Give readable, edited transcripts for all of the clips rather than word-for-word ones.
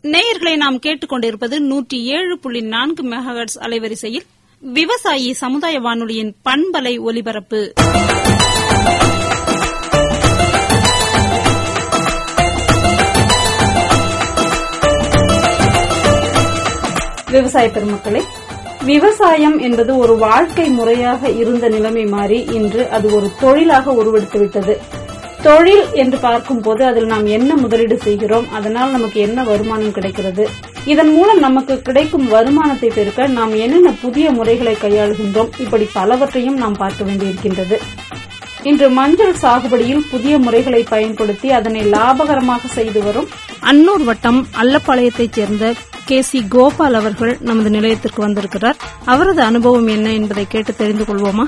நேயர்களை நாம் கேட்டுக்கொண்டிருப்பது 107.4 மெகாஹெர்ட்ஸ் அலைவரிசையில் விவசாயி சமுதாய வானொலியின் பண்பலை ஒலிபரப்பு. விவசாய பெருமக்களே, விவசாயம் என்பது ஒரு வாழ்க்கை முறையாக இருந்த நிலைமை மாறி இன்று அது ஒரு தொழிலாக உருவெடுத்துவிட்டது. தொழில் என்று பார்க்கும் போது அதில் நாம் என்ன முதலீடு செய்கிறோம், அதனால் நமக்கு என்ன வருமானம் கிடைக்கிறது, இதன் மூலம் நமக்கு கிடைக்கும் வருமானத்தை பெருக்க நாம் என்னென்ன புதிய முறைகளை கையாளுகின்றோம், இப்படி பலவற்றையும் நாம் பார்க்க வேண்டியிருக்கின்றது. இன்று மஞ்சள் சாகுபடியில் புதிய முறைகளை பயன்படுத்தி அதனை லாபகரமாக செய்து வரும் அன்னூர் வட்டம் அல்லப்பாளையத்தைச் சேர்ந்த KC கோபால் அவர்கள் நமது நிலையத்திற்கு வந்திருக்கிறார். அவரது அனுபவம் என்ன என்பதை கேட்டு தெரிந்து கொள்வோமா?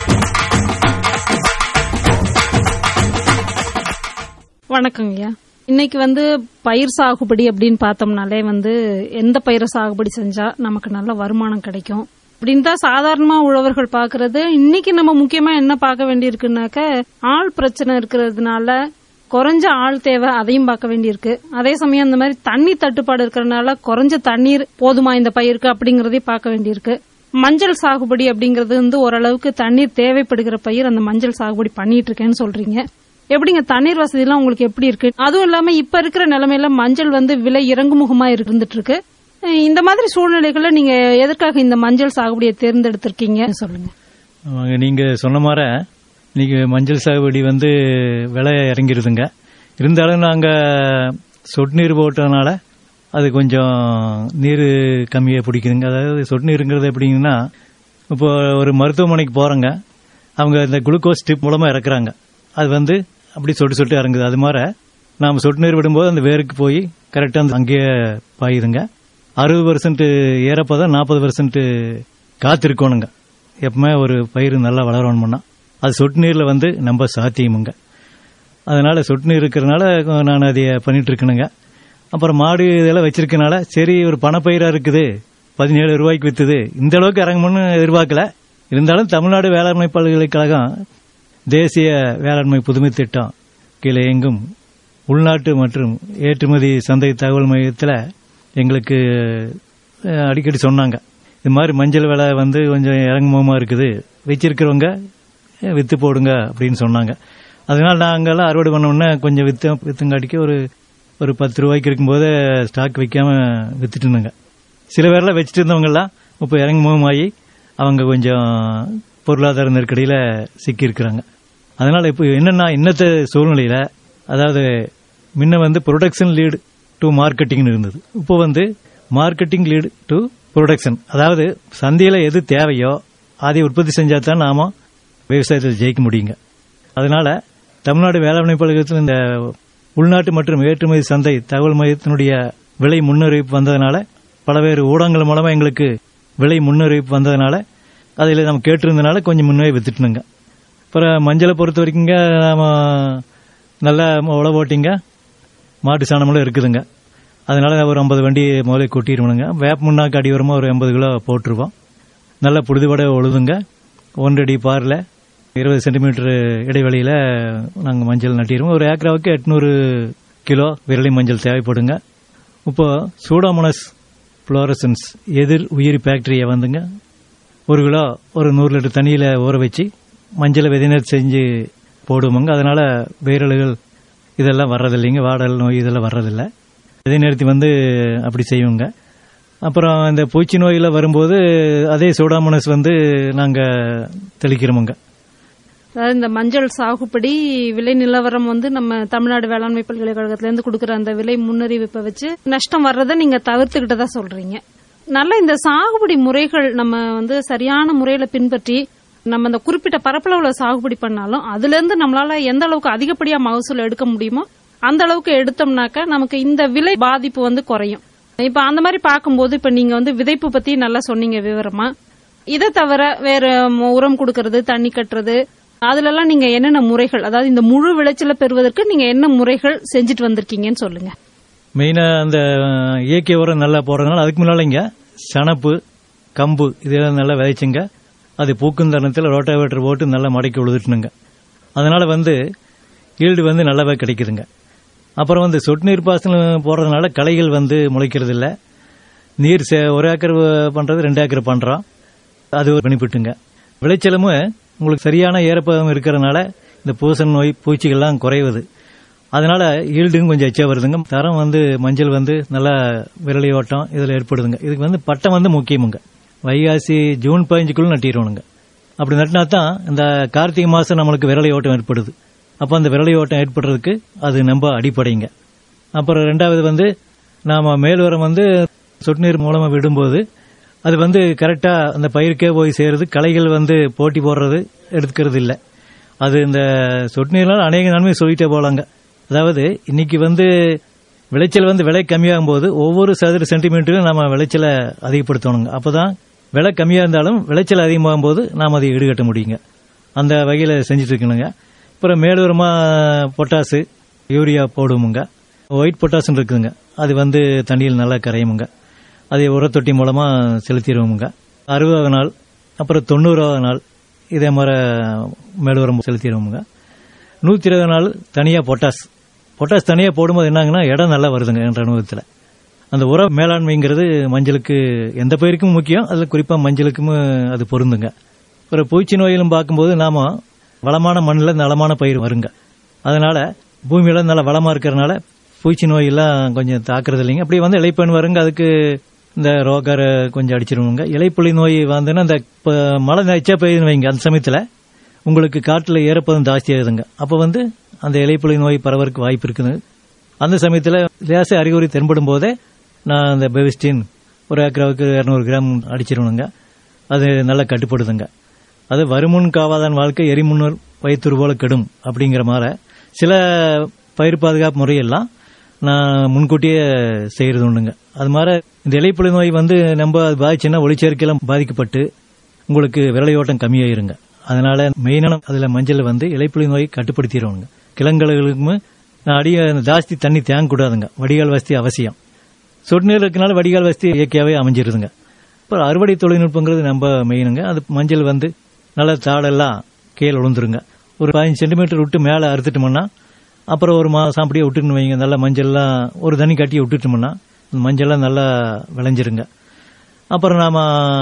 வணக்கங்கய்யா. இன்னைக்கு பயிர் சாகுபடி அப்படின்னு பார்த்தோம்னாலே எந்த பயிரை சாகுபடி செஞ்சா நமக்கு நல்ல வருமானம் கிடைக்கும் அப்படின்னு தான் சாதாரணமா உழவர்கள் பாக்குறது. இன்னைக்கு நம்ம முக்கியமா என்ன பார்க்க வேண்டியிருக்குனாக்க, ஆள் பிரச்சனை இருக்கிறதுனால குறைஞ்ச ஆள் தேவை, அதையும் பார்க்க வேண்டியிருக்கு. அதே சமயம் இந்த மாதிரி தண்ணி தட்டுப்பாடு இருக்கிறதுனால குறைஞ்ச தண்ணீர் போதுமா இந்த பயிருக்கு அப்படிங்கறதையும் பார்க்க வேண்டியிருக்கு. மஞ்சள் சாகுபடி அப்படிங்கறது ஓரளவுக்கு தண்ணீர் தேவைப்படுகிற பயிர். அந்த மஞ்சள் சாகுபடி பண்ணிட்டு இருக்கேன்னு சொல்றீங்க. எப்படிங்க தண்ணீர் வசதி எல்லாம் உங்களுக்கு எப்படி இருக்கு? அதுவும் இல்லாம இப்ப இருக்கிற நிலைமையில மஞ்சள் விலை இறங்குமுகமா இருந்துட்டு இருக்கு. இந்த மாதிரி சூழ்நிலைகள்ல நீங்க எதற்காக இந்த மஞ்சள் சாகுபடியை தேர்ந்தெடுத்திருக்கீங்க சொல்லுங்க. நீங்க சொன்ன மாதிரி இன்னைக்கு மஞ்சள் சாகுபடி விலை இறங்கிருதுங்க. இருந்தாலும் நாங்க சொட்டு நீர் போட்டதுனால அது கொஞ்சம் நீர் கம்மியா பிடிக்குதுங்க. அதாவது சொட்டு நீருங்கிறது எப்படிங்கன்னா, இப்போ ஒரு மருத்துவமனைக்கு போறோங்க, அவங்க இந்த குளுக்கோஸ் ஸ்ட்ரிப் மூலமா இறக்குறாங்க. அது அப்படி சொட்டு சொட்டு இறங்குது. அது மாதிரி நாம சொட்டு நீர் விடும்போது அந்த வேருக்கு போய் கரெக்டா அங்கேயே பாயுதுங்க. 60% ஏறப்பதான் 40% காத்திருக்கணுங்க. எப்பவுமே ஒரு பயிர் நல்லா வளரணும்னா அது சொட்டு நீர்ல நம்ம சாத்தியமுங்க. அதனால சொட்டு நீர் இருக்கிறதுனால நான் அதை பண்ணிட்டு இருக்கணுங்க. அப்புறம் மாடு இதெல்லாம் வச்சிருக்கனால சரி, ஒரு பணப்பயிரா இருக்குது, 17 ரூபாய்க்கு வித்துது, இந்த அளவுக்கு இறங்கும்னு எதிர்பார்க்கல. இருந்தாலும் தமிழ்நாடு வேளாண்மை பல்கலைக்கழகம் தேசிய வேளாண்மை புதுமை திட்டம் கீழே எங்கும் உள்நாட்டு மற்றும் ஏற்றுமதி சந்தை தகவல் மையத்தில் எங்களுக்கு அடிக்கடி சொன்னாங்க, இது மாதிரி மஞ்சள் விலை கொஞ்சம் இறங்குமுகமா இருக்குது, வச்சிருக்கிறவங்க வித்து போடுங்க அப்படின்னு சொன்னாங்க. அதனால நாங்கெல்லாம் அறுவடை பண்ணோம்னா கொஞ்சம் வித்துங்காட்டிக்கு ஒரு 10 ரூபாய்க்கு இருக்கும்போது ஸ்டாக் வைக்காம வித்துட்டுனுங்க. சில பேர்லாம் வச்சுட்டு இருந்தவங்க எல்லாம் இப்போ இறங்குமுகமாகி அவங்க கொஞ்சம் பொருளாதார நெருக்கடியில சிக்கி இருக்கிறாங்க. அதனால இப்போ என்னன்னா, இன்னத்த சூழ்நிலையில அதாவது முன்ன ப்ரொடக்ஷன் லீடு டு மார்க்கெட்டிங் இருந்தது. இப்போ மார்க்கெட்டிங் லீடு டு ப்ரொடக்ஷன். அதாவது சந்தையில எது தேவையோ அதை உற்பத்தி செஞ்சா தான் நாம விவசாயத்தில் ஜெயிக்க முடியுங்க. அதனால தமிழ்நாடு வேளாண்மை பல்கலைக்கழகத்தில் இந்த உள்நாட்டு மற்றும் ஏற்றுமதி சந்தை தகவல் மையத்தினுடைய விலை முன்னறிவிப்பு வந்ததுனால, பல்வேறு ஊடகங்கள் மூலமா எங்களுக்கு விலை முன்னறிவிப்பு வந்ததுனால அதில் நம்ம கேட்டிருந்தனால கொஞ்சம் முன்னே வித்துட்டுனுங்க. அப்புறம் மஞ்சளை பொறுத்த வரைக்குங்க நாம நல்லா உழவு ஓட்டிங்க, மாட்டு சாணமெல்லாம் இருக்குதுங்க. அதனால ஒரு 50 வண்டி முதல்ல கொட்டிடுவோங்க. வேப்ப முன்னாக்கு அடி உரமா ஒரு 80 கிலோ போட்டுருவோம். நல்லா புழுதுபட உழுதுங்க. 1 அடி பாரில் 20 சென்டிமீட்டர் இடைவெளியில நாங்கள் மஞ்சள் நட்டிடுவோம். ஒரு ஏக்கராவுக்கு 800 கிலோ விரலி மஞ்சள் தேவைப்படுங்க. இப்போ சூடோமோனாஸ் புளோரசன்ஸ் எதிர் உயிரி பாக்டீரியா 1 கிலோ ஒரு 100 லிட்டர் தண்ணியில ஊற வச்சு மஞ்சளை விதைநீர் செஞ்சு போடுவோங்க. அதனால வைரல்கள் இதெல்லாம் வர்றதில்லைங்க, வாடல் நோய் இதெல்லாம் வர்றதில்லை. விதைநீர்த்தி அப்படி செய்வோங்க. அப்புறம் இந்த பூச்சி நோயில வரும்போது அதே சூடாமோனஸ் நாங்க தெளிக்கிறோமுங்க. அதாவது இந்த மஞ்சள் சாகுபடி விலை நிலவரம் நம்ம தமிழ்நாடு வேளாண்மை பல்கலைக்கழகத்திலிருந்து கொடுக்கற அந்த விலை முன்னறிவிப்பை வச்சு நஷ்டம் வர்றதை நீங்க தவிர்த்துக்கிட்டதா சொல்றீங்க. நல்ல இந்த சாகுபடி முறைகள் நம்ம சரியான முறையில பின்பற்றி நம்ம இந்த குறிப்பிட்ட பரப்பளவுல சாகுபடி பண்ணாலும் அதுல இருந்து நம்மளால எந்த அளவுக்கு அதிகப்படியா மகசூல் எடுக்க முடியுமோ அந்த அளவுக்கு எடுத்தோம்னாக்க நமக்கு இந்த விலை பாதிப்பு குறையும். இப்ப அந்த மாதிரி பார்க்கும்போது இப்ப நீங்க விதைப்பு பத்தி நல்லா சொன்னீங்க விவரமா. இதை தவிர வேற உரம் கொடுக்கறது, தண்ணி கட்டுறது, அதுல எல்லாம் நீங்க என்னென்ன முறைகள், அதாவது இந்த முழு விளைச்சலை பெறுவதற்கு நீங்க என்ன முறைகள் செஞ்சுட்டு வந்திருக்கீங்கன்னு சொல்லுங்க. மெயினா அந்த இயற்கை உரம் நல்லா போடுறதுனால அதுக்கு முன்னால இங்க சணப்பு, கம்பு இதெல்லாம் நல்லா விதைச்சுங்க. அது பூக்கும் தருணத்தில் ரோட்டாவேட்டர் போட்டு நல்லா மடக்கி உழுதுட்டுனுங்க. அதனால ஈல்டு நல்லாவே கிடைக்குதுங்க. அப்புறம் வந்து சொட்டு நீர் பாசனம் போடுறதுனால களைகள் வந்து முளைக்கிறது இல்லை. நீர் 1 ஏக்கர் பண்றது 2 ஏக்கர் பண்றோம். அது ஒரு பெனிஃபிட்டுங்க. விளைச்சலும் உங்களுக்கு சரியான ஈரப்பதம் இருக்கிறதுனால இந்த பூசண நோய் பூச்சிகள்லாம் குறையுது. அதனால ஈல்டும் கொஞ்சம் எச்சா வருதுங்க. தரம் வந்து மஞ்சள் வந்து நல்லா விரலி ஓட்டம் இதில் ஏற்படுதுங்க. இதுக்கு வந்து பட்டம் வந்து முக்கியமுங்க. வைகாசி ஜூன் 15க்குள்ள நட்டிடணுங்க. அப்படி நட்டினா தான் இந்த கார்த்திகை மாசம் நம்மளுக்கு விரலி ஓட்டம் ஏற்படுது. அப்போ அந்த விரலி ஓட்டம் ஏற்படுறதுக்கு அது ரொம்ப அடிப்படைங்க. அப்புறம் 2வது வந்து நாம மேல் உரம் வந்து சொட்டு நீர் மூலமா விடும்போது அது வந்து கரெக்டா அந்த பயிருக்கே போய் சேருது. களைகள் வந்து போட்டி போடுறது எடுத்துக்கிறது இல்லை. அது இந்த சொட்டு நீர்னால அநேக நன்மை சொல்லிட்டே போலாங்க. அதாவது இன்னைக்கு வந்து விளைச்சல் வந்து விலை கம்மியாகும் போது ஒவ்வொரு சதுர சென்டிமீட்டரும் நம்ம விளைச்சலை அதிகப்படுத்தணுங்க. அப்பதான் விலை கம்மியா இருந்தாலும் விளைச்சல் அதிகமாகும் போது நாம் அதை ஈடுகட்ட முடியுங்க. அந்த வகையில் செஞ்சுட்டு இருக்கணுங்க. அப்புறம் மேலுரமா பொட்டாசு யூரியா போடுவோமுங்க. ஒயிட் பொட்டாசுன்னு இருக்குதுங்க. அது வந்து தண்ணியில் நல்லா கரையுமுங்க. அதை உரத்தொட்டி மூலமா செலுத்திடுவோமுங்க. 60வது நாள் அப்புறம் 90வது நாள் இதே மாதிரி மேலுரம் செலுத்திடுவோமுங்க. 120 நாள் தனியா பொட்டாஸ் தனியா போடும்போது என்னாங்கன்னா இடம் நல்லா வருதுங்க. என்ற அனுபவத்தில் அந்த உர மேலாண்மைங்கிறது மஞ்சளுக்கு எந்த பயிருக்கும் முக்கியம். அதில் குறிப்பாக மஞ்சளுக்கும் அது பொருந்துங்க. அப்புறம் பூச்சி நோயிலும் பார்க்கும்போது நாம வளமான மண்ணில் நலமான பயிர் வருங்க. அதனால பூமியில நல்ல வளமா இருக்கிறதுனால பூச்சி நோயெல்லாம் கொஞ்சம் தாக்குறது இல்லைங்க. அப்படி வந்து இலைப்பெண் வருங்க. அதுக்கு இந்த ரோகர் கொஞ்சம் அடிச்சிருவோங்க. இலைப்புள்ளி நோய் வந்துன்னா இந்த மழை நச்சா பெய்யுதுன்னு வைங்க. அந்த சமயத்தில் உங்களுக்கு காட்டில் ஈரப்பதம் ஜாஸ்தி ஆகுதுங்க. அப்போ வந்து அந்த இலைப்புள்ளி நோய் பரவறதுக்கு வாய்ப்பு இருக்குது. அந்த சமயத்தில் லேச அறிகுறி தென்படும் போதே நான் அந்த பெவிஸ்டின் 1 ஏக்கராவுக்கு 200 கிராம் அடிச்சிருவணுங்க. அது நல்லா கட்டுப்படுதுங்க. அது வருமுன் காவாதான் வாழ்க்கை எரிமுன்னர் வயிற்றுரு போல கெடும் அப்படிங்கிற மாதிரி சில பயிர் பாதுகாப்பு முறையெல்லாம் நான் முன்கூட்டியே செய்யறது உண்டுங்க. அது மாதிரி இந்த இலைப்புள்ளி நோய் வந்து நம்ம அது பாதிச்சுன்னா ஒளிச்சேர்க்கையெல்லாம் பாதிக்கப்பட்டு உங்களுக்கு விரலையோட்டம் கம்மியாயிருங்க. அதனால மெயினான அதுல மஞ்சள் வந்து இலைப்புள்ளி நோய் கட்டுப்படுத்திடுவாங்க. கிழங்குகளுக்கும் அடிய ஜாஸ்தி தண்ணி தேங்க கூடாதுங்க. வடிகால் வசதி அவசியம். சொட்டு நீர் இருக்கனால வடிகால் வசதி இயற்கையாவே அமைஞ்சிருதுங்க. அப்புறம் அறுவடை தொழில்நுட்பங்கிறது நம்ம மெயினுங்க. அது மஞ்சள் வந்து நல்ல தாடெல்லாம் கீழே விழுந்துருங்க. ஒரு 15 சென்டிமீட்டர் விட்டு மேலே அறுத்துட்டோம்னா அப்புறம் ஒரு மாதம் அப்படியே விட்டுட்டு வைங்க. நல்லா மஞ்சள்லாம் ஒரு தண்ணி கட்டி விட்டுட்டோம்னா மஞ்சள்லாம் நல்லா விளைஞ்சிருங்க. அப்புறம் நாம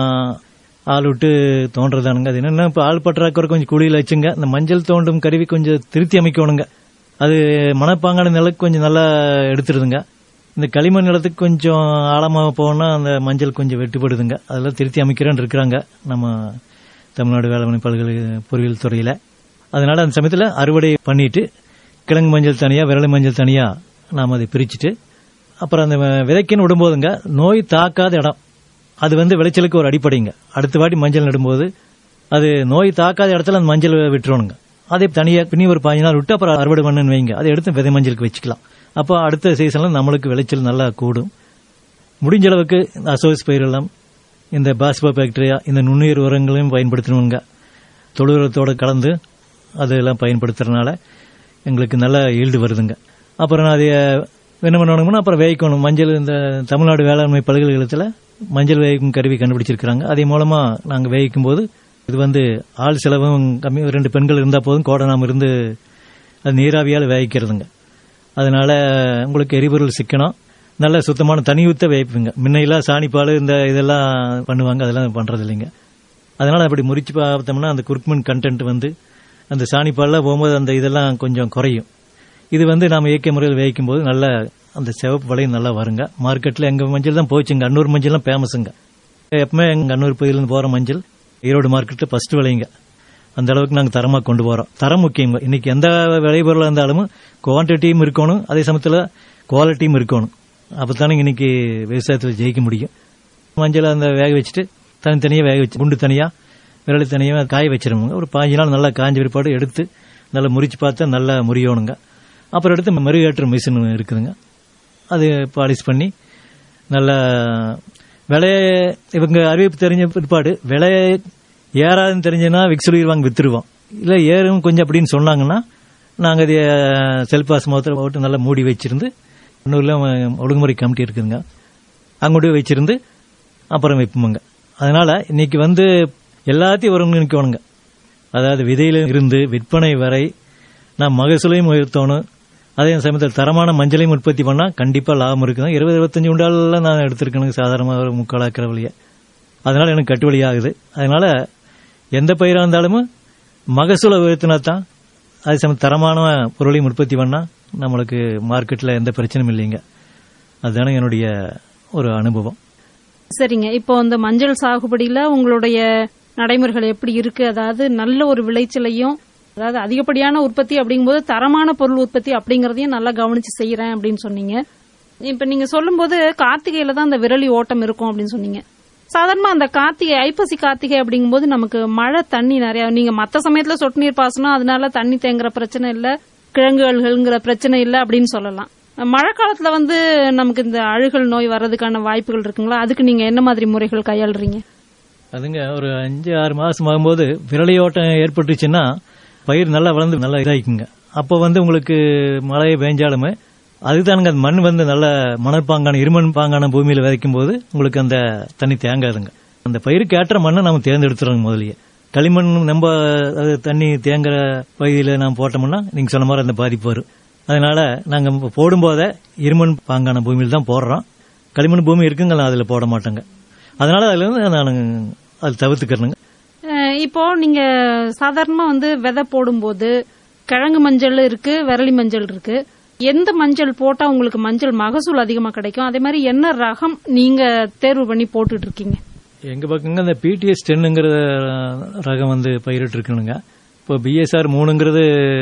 ஆள் விட்டு தோன்றதானுங்க. அது என்னன்னா இப்போ ஆள் பற்றாக்குறை கொஞ்சம் குடியில் வச்சுங்க. இந்த மஞ்சள் தோண்டும் கருவி கொஞ்சம் திருத்தி அமைக்கணுங்க. அது மணப்பாங்கான நிலக்கு கொஞ்சம் நல்லா எடுத்துருதுங்க. இந்த களிமண் நிலத்துக்கு கொஞ்சம் ஆழமாக போனா அந்த மஞ்சள் கொஞ்சம் வெட்டுப்படுதுங்க. அதெல்லாம் திருத்தி அமைக்கிறேன்னு இருக்கிறாங்க நம்ம தமிழ்நாடு வேளாண்மை பல்கலை பொறியியல் துறையில. அதனால அந்த சமயத்தில் அறுவடை பண்ணிட்டு கிழங்கு மஞ்சள் தனியா விரலை மஞ்சள் தனியா நாம் அதை பிரிச்சுட்டு அப்புறம் அந்த விதைக்குன்னு விடும்போதுங்க நோய் தாக்காத இடம் அது வந்து விளைச்சலுக்கு ஒரு அடிப்படைங்க. அடுத்த வாட்டி மஞ்சள் நடும்போது அது நோய் தாக்காத இடத்துல அந்த மஞ்சள் விட்டுறணுங்க. அதை தனியா பின்னி ஒரு 15 நாள் விட்டு அப்புறம் அறுவடை பண்ணு வைங்க. அதை எடுத்து விதை மஞ்சளுக்கு வச்சுக்கலாம். அப்போ அடுத்த சீசன்ல நம்மளுக்கு விளைச்சல் நல்லா கூடும். முடிஞ்ச அளவுக்கு அசோஸ் பயிரெல்லாம் இந்த பாஸ்போ பாக்டீரியா இந்த நுண்ணுயிர் உரங்களையும் பயன்படுத்தணுங்க. தொழு உரத்தோட கலந்து அதெல்லாம் பயன்படுத்துறதுனால எங்களுக்கு நல்ல ஈல்டு வருதுங்க. அப்புறம் அதை என்ன பண்ணணும்னா அப்புறம் வேய்க்கணும். மஞ்சள் இந்த தமிழ்நாடு வேளாண்மை பல்கலைக்கழகத்தில் மஞ்சள் வேய்க்கும் கருவி கண்டுபிடிச்சிருக்கிறாங்க. அதே மூலமா நாங்கள் வேய்க்கும் போது இது வந்து ஆள் செலவும் கம்மி. 2 பெண்கள் இருந்தால் போதும் கோடனாம இருந்து அது நீராவியால் வேய்க்கிறதுங்க. அதனால உங்களுக்கு எரிபொருள் சிக்கனம் நல்ல சுத்தமான தனி ஊத்த வேய்ப்புங்க. முன்னையெல்லாம் சாணிப்பால் இந்த இதெல்லாம் பண்ணுவாங்க. அதெல்லாம் பண்றது இல்லைங்க. அதனால அப்படி முறிச்சு பார்த்தோம்னா அந்த குர்குமின் கண்டென்ட் வந்து அந்த சாணிப்பாலில் போகும்போது அந்த இதெல்லாம் கொஞ்சம் குறையும். இது வந்து நாம் இயற்கை முறையில் வேய்க்கும் போது நல்ல அந்த சிவப்பு விலையும் நல்லா வருங்க. மார்க்கெட்டில் எங்கள் மஞ்சள் தான் போச்சுங்க. அன்னூர் மஞ்சள்லாம் ஃபேமஸுங்க. எப்பவுமே எங்கள் அன்னூர் பகுதியிலிருந்து போகிற மஞ்சள் ஈரோடு மார்க்கெட்டில் ஃபர்ஸ்ட் விலைங்க. அந்த அளவுக்கு நாங்கள் தரமாக கொண்டு போகிறோம். தரம் முக்கியங்க. இன்னைக்கு எந்த விளைபொருளாக இருந்தாலும் குவான்டிட்டியும் இருக்கணும், அதே சமயத்தில் குவாலிட்டியும் இருக்கணும். அப்போத்தானே இன்னைக்கு விவசாயத்தில் ஜெயிக்க முடியும். மஞ்சள் அந்த வேக வச்சுட்டு தனித்தனியாக வேக வச்சு குண்டு தனியாக விரலை தனியாக காய வச்சிருவோங்க. ஒரு 15 நாள் நல்லா காய்ஞ்ச பிற்பாடு எடுத்து நல்லா முறிச்சு பார்த்தா நல்லா முறியணுங்க. அப்புறம் எடுத்து மெருகேற்ற மிஷின் இருக்குதுங்க. அது பாலிஷ் பண்ணி நல்லா விலைய இவங்க அறிவிப்பு தெரிஞ்ச பிற்பாடு விலை ஏறாதுன்னு தெரிஞ்சுன்னா விக் சொல்லிடுவாங்க, வித்துருவோம். இல்லை ஏறும் கொஞ்சம் அப்படின்னு சொன்னாங்கன்னா நாங்கள் அதை செல்பாஸ் முகத்தில் போட்டு நல்லா மூடி வச்சிருந்து இன்னொரு ஒழுங்குமுறை கமிட்டி இருக்குதுங்க, அங்கோட்டு வச்சிருந்து அப்புறம் வைப்போங்க. அதனால இன்னைக்கு வந்து எல்லாத்தையும் ஒருங்கிணைக்கணுங்க. அதாவது விதையில இருந்து விற்பனை வரை நான் மகசூலையும் உயர்த்தணும், அதே சமயத்தில் தரமான மஞ்சளையும் உற்பத்தி பண்ணா கண்டிப்பா லாபம் இருக்குதான். 20-25 குண்டாலாம் நான் எடுத்திருக்கேன் சாதாரணமாக ஒரு 3/4 ஏக்கர் வழியை. அதனால எனக்கு கட்டுவழி ஆகுது. அதனால எந்த பயிராக இருந்தாலும் மகசூலை உயர்த்தினா தான் அதே சமயம் தரமான பொருளையும் உற்பத்தி பண்ணா நம்மளுக்கு மார்க்கெட்டில் எந்த பிரச்சனையும் இல்லைங்க. அதுதானே என்னுடைய ஒரு அனுபவம். சரிங்க, இப்போ இந்த மஞ்சள் சாகுபடியில உங்களுடைய நடைமுறைகள் எப்படி இருக்கு? அதாவது நல்ல ஒரு விளைச்சலையும், அதாவது அதிகப்படியான உற்பத்தி அப்படிங்கும்போது தரமான பொருள் உற்பத்தி அப்படிங்கறதையும் நல்லா கவனிச்சு செய்யறேன் அப்படின்னு சொன்னீங்க. இப்ப நீங்க சொல்லும்போது கார்த்திகையில தான் அந்த விரலி ஓட்டம் இருக்கும் அப்படின்னு சொன்னீங்க. சாதாரணமா அந்த கார்த்திகை, ஐப்பசி கார்த்திகை அப்படிங்கும்போது நமக்கு மழை தண்ணி நிறைய, நீங்க மத்த சமயத்துல சொட்டு நீர் பாசனம் அதனால தண்ணி தேங்குற பிரச்சனை இல்ல, கிழங்குகள்ங்கிற பிரச்சனை இல்ல அப்படின்னு சொல்லலாம். மழை காலத்துல நமக்கு இந்த அழுகல் நோய் வர்றதுக்கான வாய்ப்புகள் இருக்குங்களா? அதுக்கு நீங்க என்ன மாதிரி முறைகள் கையாளுறீங்க? அதுங்க ஒரு 5-6 மாசம் ஆகும்போது விரலியோட்டம் ஏற்பட்டுச்சுன்னா பயிர் நல்லா வளர்ந்து நல்லா இதாகிக்குங்க. அப்போ உங்களுக்கு மழை பெஞ்சாலுமே அதுதானுங்க அந்த மண் நல்ல மணற்பாங்கான இருமண் பாங்கான பூமியில விதைக்கும் போது உங்களுக்கு அந்த தண்ணி தேங்காதுங்க. அந்த பயிருக்கு ஏற்ற மண்ணை நம்ம தேர்ந்தெடுத்துறோங்க. முதலியே களிமண் நம்ம தண்ணி தேங்குற பகுதியில் நாம் போட்டோம்னா நீங்க சொன்ன மாதிரி அந்த பாதிப்பு வரும். அதனால நாங்க போடும்போதே இருமண் பாங்கான பூமியில் தான் போடுறோம். களிமண் பூமி இருக்குங்க, நான் அதுல போட மாட்டேங்க. அதனால அதுல இருந்து நான் அது தவிர்த்துக்கிறேங்க. இப்போ நீங்க சாதாரணமா விதை போடும்போது கிழங்கு மஞ்சள் இருக்கு, விரலி மஞ்சள் இருக்கு. எந்த மஞ்சள் போட்டா உங்களுக்கு மஞ்சள் மகசூல் அதிகமா கிடைக்கும்? அதே மாதிரி என்ன ரகம் நீங்க தேர்வு பண்ணி போட்டுட்டு இருக்கீங்க? எங்க பக்கங்க இந்த PTS 10ங்கிற ரகம் பயிரிட்டு இருக்கணுங்க. இப்போ BSR 3ங்கிறது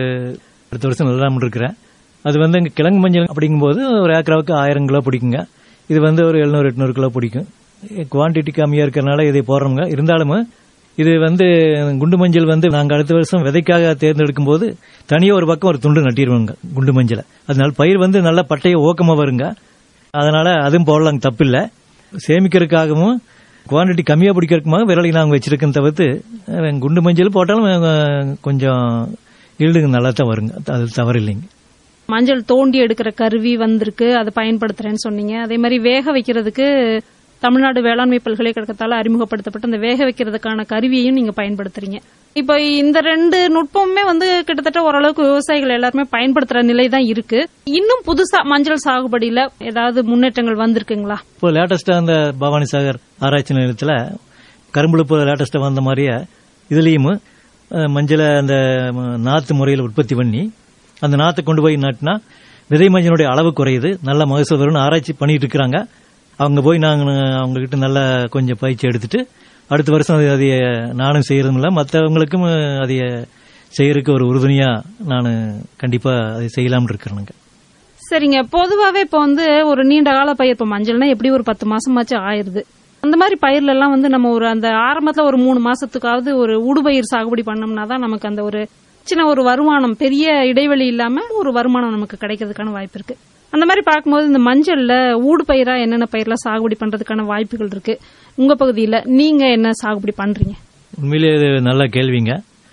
அடுத்த வருஷம் நல்லா இருக்கிறேன். அது இங்க கிழங்கு மஞ்சள் அப்படிங்கும்போது ஒரு ஏக்கராவுக்கு 1000 கிலோ பிடிக்குங்க. இது ஒரு 700-800 கிலோ பிடிக்கும். குவான்டிட்டி கம்மியா இருக்கிறதுனால இதை போடுறோங்க. இருந்தாலும் இது குண்டு மஞ்சள் நாங்க அடுத்த வருஷம் விதைக்காக தேர்ந்தெடுக்கும் போது தனியா ஒரு பக்கம் ஒரு துண்டு நட்டிடுவோங்க குண்டு மஞ்சளை. அதனால பயிர் நல்ல பட்டைய ஓக்கமா வருங்க. அதனால அதுவும் போடலாம், தப்பில்லை. சேமிக்கிறதுக்காகவும் குவான்டிட்டி கம்மியா பிடிக்கிறதுக்காக விரலி நாங்க வச்சிருக்கேன் தவிர்த்து குண்டு மஞ்சள் போட்டாலும் கொஞ்சம் ஈல்டுங்க நல்லா தான் வருங்க. அது தவறு இல்லைங்க. மஞ்சள் தோண்டி எடுக்கிற கருவி வந்திருக்கு, அதை பயன்படுத்துறேன்னு சொன்னீங்க. அதே மாதிரி வேக வைக்கிறதுக்கு தமிழ்நாடு வேளாண்மை பல்கலைக்கழகத்தால் அறிமுகப்படுத்தப்பட்ட அந்த வேக வைக்கிறதுக்கான கருவியையும் நீங்க பயன்படுத்துறீங்க. இப்போ இந்த 2 நுட்பமுமே கிட்டத்தட்ட ஓரளவுக்கு விவசாயிகள் எல்லாருமே பயன்படுத்துற நிலை தான் இருக்கு. இன்னும் புதுசா மஞ்சள் சாகுபடியில ஏதாவது முன்னேற்றங்கள் வந்திருக்குங்களா? இப்போ லேட்டஸ்டா அந்த பவானி சாகர் ஆராய்ச்சி நிலையத்துல கரும்புழுப்பு லேட்டஸ்டா வந்த மாதிரியே இதுலயும் மஞ்சளை அந்த நாத்து முறையில் உற்பத்தி பண்ணி அந்த நாத்தை கொண்டு போய் நட்டினா விதை மஞ்சளுடைய அளவு குறையுது, நல்ல மகசூல் வரும்னு ஆராய்ச்சி பண்ணிட்டு இருக்கிறாங்க. அவங்க போய் நாங்க அவங்க கிட்ட நல்லா கொஞ்சம் பயிற்சி எடுத்துட்டு அடுத்த வருஷம் அதை நானும் செய்யறதும் இல்ல, மற்றவங்களுக்கும் அதை செய்யறதுக்கு ஒரு உறுதுணையா நான் கண்டிப்பா அதை செய்யலாம்னு இருக்கிறேங்க. சரிங்க, பொதுவாவே இப்போ ஒரு நீண்ட கால பயிர், இப்போ மஞ்சள்னா எப்படி ஒரு 10 மாசமாச்சு ஆயிருது. அந்த மாதிரி பயிர்ல எல்லாம் நம்ம ஒரு அந்த ஆரம்பத்துல ஒரு 3 மாசத்துக்காவது ஒரு ஊடுபயிர் சாகுபடி பண்ணோம்னா தான் நமக்கு அந்த ஒரு சின்ன ஒரு வருமானம், பெரிய இடைவெளி இல்லாம ஒரு வருமானம் நமக்கு கிடைக்கிறதுக்கான வாய்ப்பு இருக்கு. அந்த மாதிரி பார்க்கும்போது இந்த மஞ்சள்ல ஊடு பயிரா என்னென்ன பயிரெல்லாம் சாகுபடி பண்றதுக்கான வாய்ப்புகள் இருக்கு? உங்க பகுதியில நீங்க என்ன சாகுபடி பண்றீங்க? உண்மையிலேயே இது நல்ல கேள்விங்க.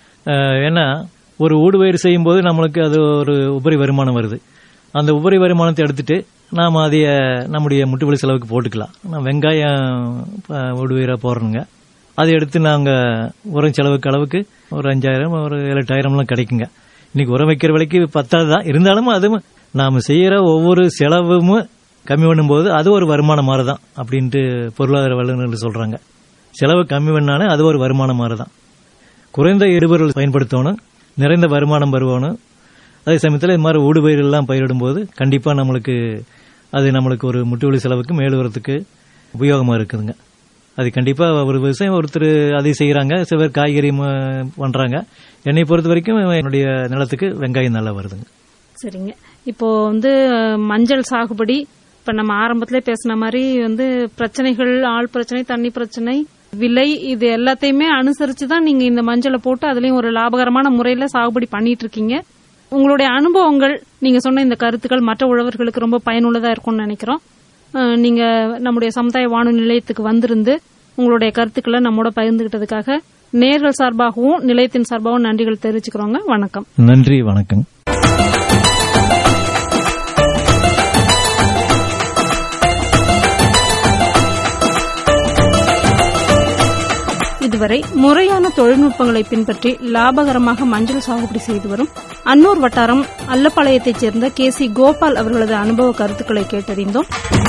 ஏன்னா ஒரு ஊடுபயிர் செய்யும் போது நம்மளுக்கு அது ஒரு உபரி வருமானம் வருது. அந்த உபரி வருமானத்தை எடுத்துட்டு நாம அதைய நம்முடைய முட்டுவலி செலவுக்கு போட்டுக்கலாம். நான் வெங்காயம் ஊடுபயிரா போடுறோங்க. அதை எடுத்து நாங்க உரம் செலவுக்கு அளவுக்கு ஒரு 5000 ஒரு 7000 கிடைக்குங்க. இன்னைக்கு உரம் வைக்கிற விலைக்கு பத்தாதுதான். இருந்தாலும் அதுவும் நாம செய்யற ஒவ்வொரு செலவும் கம்மி பண்ணும்போது அது ஒரு வருமானம் மாதிரிதான் அப்படின்ட்டு பொருளாதார வல்லுநர்கள் சொல்றாங்க. செலவு கம்மி பண்ணாலும் அது ஒரு வருமானம் மாதிரிதான். குறைந்த இடுபொருள் பயன்படுத்தணும், நிறைந்த வருமானம் வருவணும். அதே சமயத்தில் இது மாதிரி ஊடுபயிர்கள் எல்லாம் பயிரிடும் போது கண்டிப்பா நம்மளுக்கு ஒரு முட்டுவலி செலவுக்கு மேலுவரத்துக்கு உபயோகமா இருக்குதுங்க. அது கண்டிப்பா ஒரு விவசாயம் ஒருத்தர் அதை செய்யறாங்க, சிலர் காய்கறி பண்றாங்க. என்னை பொறுத்த வரைக்கும் என்னுடைய நிலத்துக்கு வெங்காயம் நல்லா வருதுங்க. சரிங்க, இப்போ மஞ்சள் சாகுபடி இப்ப நம்ம ஆரம்பத்திலே பேசின மாதிரி பிரச்சனைகள், ஆள் பிரச்சனை, தண்ணி பிரச்சனை, விலை, இது எல்லாத்தையுமே அனுசரிச்சுதான் நீங்க இந்த மஞ்சளை போட்டு அதுலயும் ஒரு லாபகரமான முறையில சாகுபடி பண்ணிட்டு இருக்கீங்க. உங்களுடைய அனுபவங்கள், நீங்க சொன்ன இந்த கருத்துக்கள் மற்ற உழவர்களுக்கு ரொம்ப பயனுள்ளதா இருக்கும்னு நினைக்கிறோம். நீங்க நம்முடைய சமுதாய வானொலி நிலையத்துக்கு வந்திருந்து உங்களுடைய கருத்துக்களை நம்மோட பகிர்ந்துகிட்டதுக்காக நேயர்கள் சார்பாகவும் நிலையத்தின் சார்பாகவும் நன்றிகள் தெரிவிச்சுக்கிறோங்க. வணக்கம். நன்றி, வணக்கம். இது இதுவரை முறையான தொழில்நுட்பங்களை பின்பற்றி லாபகரமாக மஞ்சள் சாகுபடி செய்து வரும் அன்னூர் வட்டாரம் அல்லப்பாளையத்தைச் சேர்ந்த KC கோபால் அவர்களது அனுபவ கருத்துக்களை கேட்டறிந்தோம்.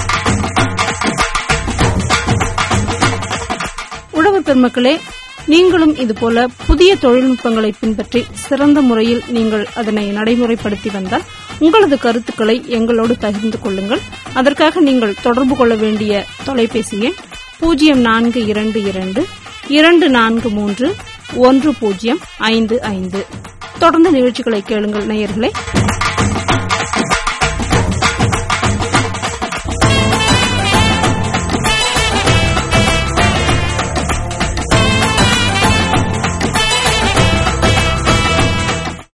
உழவர் பெருமக்களே, நீங்களும் இதுபோல புதிய தொழில்நுட்பங்களை பின்பற்றி சிறந்த முறையில் நீங்கள் அதனை நடைமுறைப்படுத்தி வந்தால் உங்களது கருத்துக்களை எங்களோடு பகிர்ந்து கொள்ளுங்கள். அதற்காக நீங்கள் தொடர்பு கொள்ள வேண்டிய தொலைபேசி எண் 0422 243 1055. தொடர்ந்து நிகழ்ச்சிகளை கேளுங்கள் நேயர்களே.